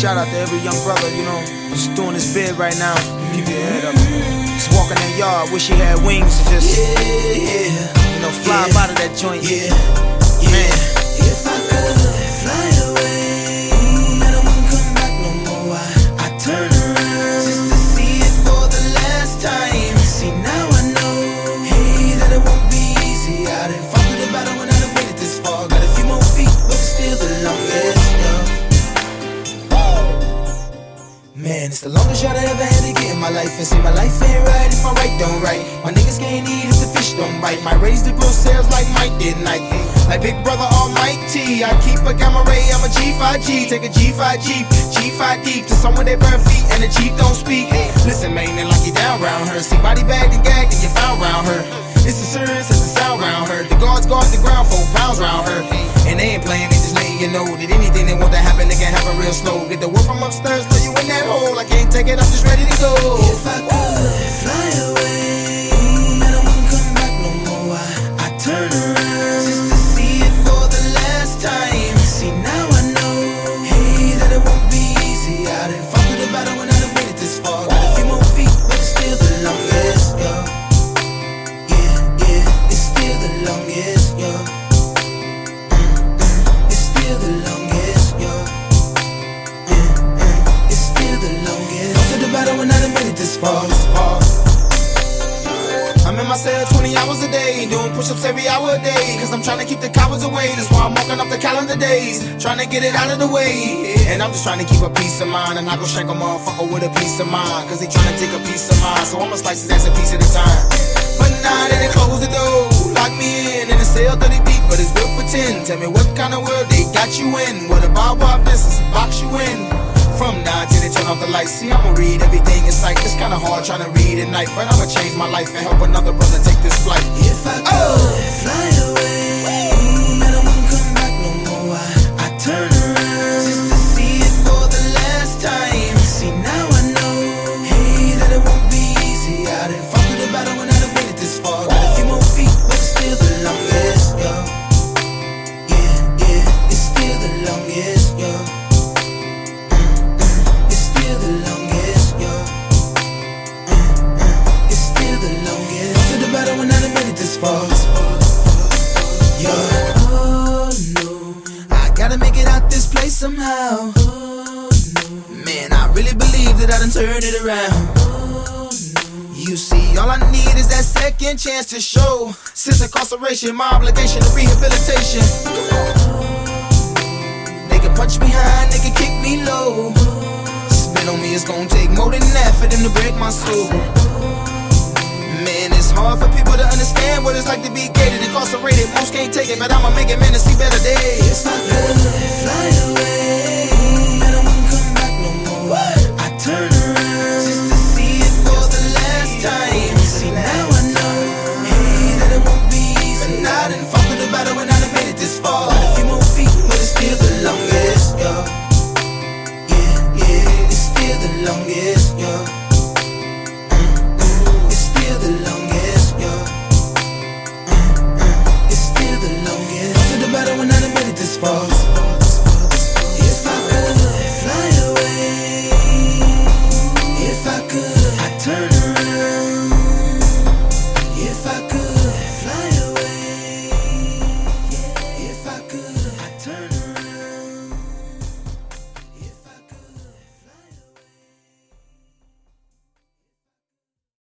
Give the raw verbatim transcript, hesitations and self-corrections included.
shout out to every young brother, you know, just doing his bid right now. Keep your head up. Just walking that yard, wish he had wings to just, yeah, yeah, you know, fly yeah, up out of that joint. Yeah, yeah. Man. If I could fly away and I wouldn't come back no more, I, I turn around just to see it for the last time. See, now I know, hey, that it won't be easy. I done fought through the battle and I done made it this far. Got a few more feet, but it's still the longest, yo. Man, it's the longest shot I ever had to get in my life. And see, my life ain't right if my right don't right. My niggas can't eat if the fish don't bite. Might raise the gross sales like Mike did Nike. Like Big Brother Almighty, I keep a gamma ray, I'm a G five G. Take a G five Jeep, G five deep to someone they burn feet and the Jeep don't speak. Listen, man, they like you down round her. See, body bagged and gagged and you found round her. It's as serious as the sound round her. The guards guard the ground, four pounds round her. And they ain't playing, they just letting you know that anything they want to happen, they can happen real slow. Get the word from upstairs, throw you in that hole. I can't take it, I'm just ready to go. If I could fly away and I wouldn't come back no more, I, I turn around just to see it for the last time. See, now I know, hey, that it won't be easy. I done fought through the battle and I done made it this far. Got a few more feet, but it's still the longest, yo. Yeah, yeah, it's still the longest, yo. Still the longest, yo. Mm, mm, it's still the longest. Fought through the battle and I done made it this far. I'm in my cell twenty hours a day, doing push-ups every hour a day. Cause I'm trying to keep the cowards away. That's why I'm walking up the calendar days, trying to get it out of the way. And I'm just trying to keep a peace of mind. And I go shank a motherfucker with a piece of mind. Cause he trying to take a piece of mine. So I'ma slice his ass a piece at a time. But now that they close the door, lock me in in a cell thirty deep, but it's built for ten. Tell me what kind of world they got you in. What a barbed wire business box you in. From nine till they turn off the lights. See, I'ma read everything in sight. It's kinda hard trying to read at night, but I'ma change my life and help another brother take this flight. If I could oh. fly away and I wouldn't come back no more, I, I turn around just to see it for the last time. See, now I know, hey, that it won't be easy. I done fought through the battle and I done made it this far. Got a few more feet, but it's still the longest, yo. Yeah, yeah, it's still the longest, yo. Still the longest, yo. Mm, mm, it's still the longest. Fought through the battle and I done made it this far. Yo. Oh no, I gotta make it out this place somehow. Oh no, man, I really believe that I done turned it around. Oh no, you see, all I need is that second chance to show. Since incarceration, my obligation to rehabilitation. They can punch me high, they can kick me low. On me, it's gonna take more than that for them to break my soul. Man, it's hard for people to understand what it's like to be gated, incarcerated. Most can't take it, but I'ma make it, man, to see better days. If I could fly away and I wouldn't come back no more, I turn around just to see it for the last time. See, now I know, hey, that it won't be easy. But I done fought through the battle and I done made it this far. Got a few more feet, but it's still the longest, yo. The longest, yo. Mm, mm, it's still the longest, yo. Mm, mm, it's still the longest. Fought through the battle and I done made it this far.